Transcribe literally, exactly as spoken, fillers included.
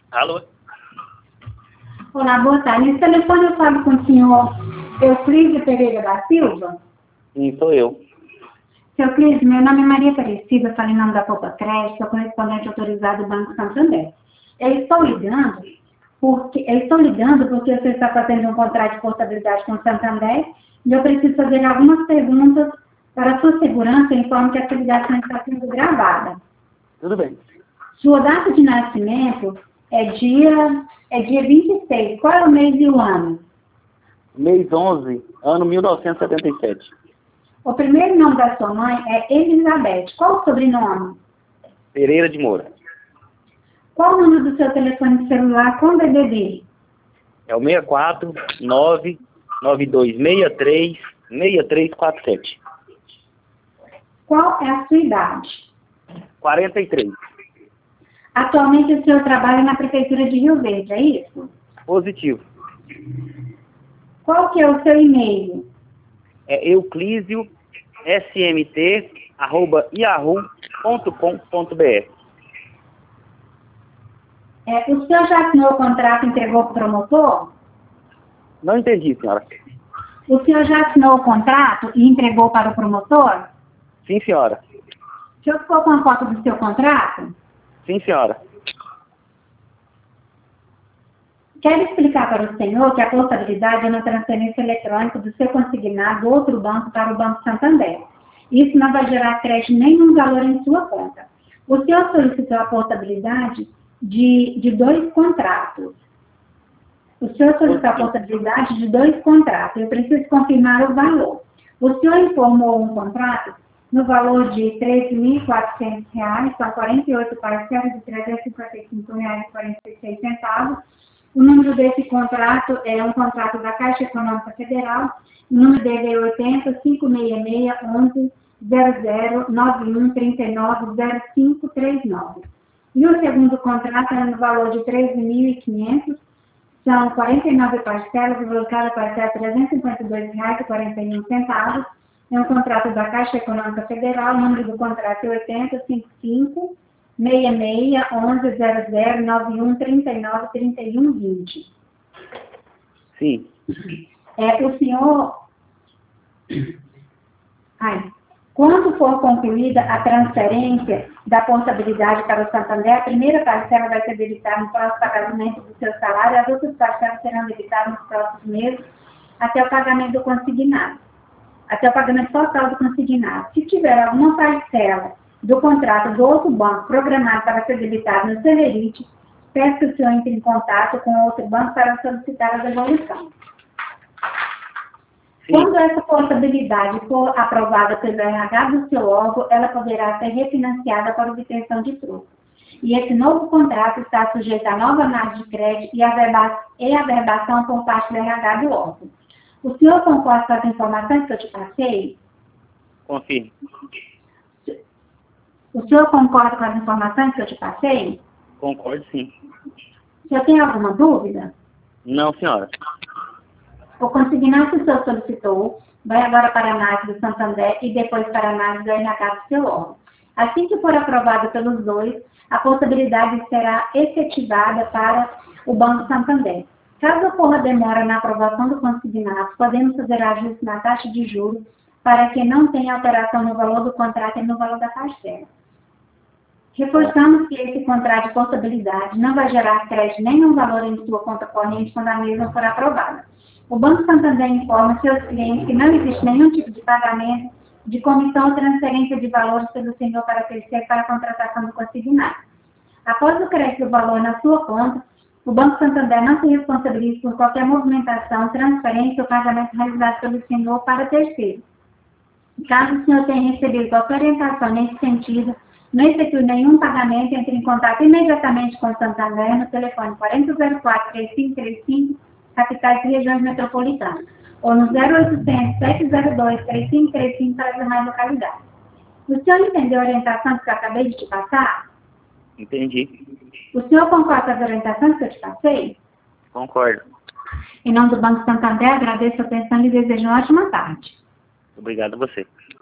Alô? Olá, boa tarde. Nesse telefone eu falo com o senhor Euclides Pereira da Silva. Sim, sou eu. Seu Euclides, meu nome é Maria Aparecida, falo em nome da Poupa Crédito, sou correspondente autorizado do Banco Santander. Eu estou ligando porque, eu estou ligando porque você está fazendo um contrato de portabilidade com o Santander e eu preciso fazer algumas perguntas para a sua segurança, informe que a atividade não está sendo gravada. Tudo bem. Sua data de nascimento é dia, é dia vinte e seis. Qual é o mês e o ano? Mês onze, ano mil novecentos e setenta e sete. O primeiro nome da sua mãe é Elizabeth. Qual o sobrenome? Pereira de Moura. Qual o número do seu telefone celular com D D D? É o seis quatro nove nove dois seis três seis três quatro sete. Qual é a sua idade? quarenta e três. Atualmente o senhor trabalha na Prefeitura de Rio Verde, é isso? Positivo. Qual que é o seu e-mail? É euclísio s m t arroba yahoo ponto com ponto b r. É, o senhor já assinou o contrato e entregou para o promotor? Não entendi, senhora. O senhor já assinou o contrato e entregou para o promotor? Sim, senhora. O senhor ficou com a foto do seu contrato? Sim, senhora. Quero explicar para o senhor que a portabilidade é uma transferência eletrônica do seu consignado do outro banco para o Banco Santander. Isso não vai gerar crédito nenhum valor em sua conta. O senhor solicitou a portabilidade de, de dois contratos. O senhor solicitou a portabilidade de dois contratos. Eu preciso confirmar o valor. O senhor informou um contrato no valor de treze mil e quatrocentos reais, são quarenta e oito parcelas de trezentos e cinquenta e cinco reais e quarenta e seis centavos. O número desse contrato é um contrato da Caixa Econômica Federal. O número dele é oitenta, cinco seis seis, onze, zero zero, nove um, três nove, zero cinco três nove. E o segundo contrato é no valor de treze mil e quinhentos reais. São quarenta e nove parcelas, e o valor de cada parcela é trezentos e cinquenta e dois reais e quarenta e um centavos. É um contrato da Caixa Econômica Federal, o número do contrato é oitenta, cinquenta e cinco, seis seis, onze, zero zero, nove um, três nove, três um, vinte. Sim. É, o senhor... Ai. Quando for concluída a transferência da portabilidade para o Santander, a primeira parcela vai ser debitada no próximo pagamento do seu salário, e as outras parcelas serão debitadas nos próximos meses até o pagamento do consignado. Até o pagamento total do consignado. Se tiver alguma parcela do contrato do outro banco programado para ser debitado no Celerite, peço que o senhor entre em contato com o outro banco para solicitar a devolução. Sim. Quando essa portabilidade for aprovada pelo R H do seu órgão, ela poderá ser refinanciada para obtenção de troco. E esse novo contrato está sujeito a nova análise de crédito e averba e averbação por parte do R H do órgão. O senhor concorda com as informações que eu te passei? Confirme. O senhor concorda com as informações que eu te passei? Concordo, sim. O senhor tem alguma dúvida? Não, senhora. O consignado que o senhor solicitou vai agora para a análise do Santander e depois para a análise do R H do seu órgão. Assim que for aprovado pelos dois, a portabilidade será efetivada para o Banco Santander. Caso ocorra demora na aprovação do consignado, podemos fazer ajuste na taxa de juros para que não tenha alteração no valor do contrato e no valor da parcela. Reforçamos que esse contrato de portabilidade não vai gerar crédito nenhum valor em sua conta corrente quando a mesma for aprovada. O Banco Santander informa seus clientes que não existe nenhum tipo de pagamento de comissão ou transferência de valores pelo senhor para terceiro para a contratação do consignado. Após o crédito do valor na sua conta, o Banco Santander não se responsabiliza por qualquer movimentação, transferência ou pagamento realizado pelo senhor para terceiro. Caso o senhor tenha recebido qualquer orientação nesse sentido, não efetue nenhum pagamento, entre em contato imediatamente com o Santander no telefone quarenta zero quatro, três cinco três cinco, capitais e regiões metropolitanas, ou no zero oitocentos, sete zero dois, três cinco três cinco para as demais localidades. O senhor entendeu a orientação que eu acabei de te passar? Entendi. O senhor concorda com as orientações que eu te passei? Concordo. Em nome do Banco Santander, agradeço a atenção e desejo uma ótima tarde. Obrigado a você.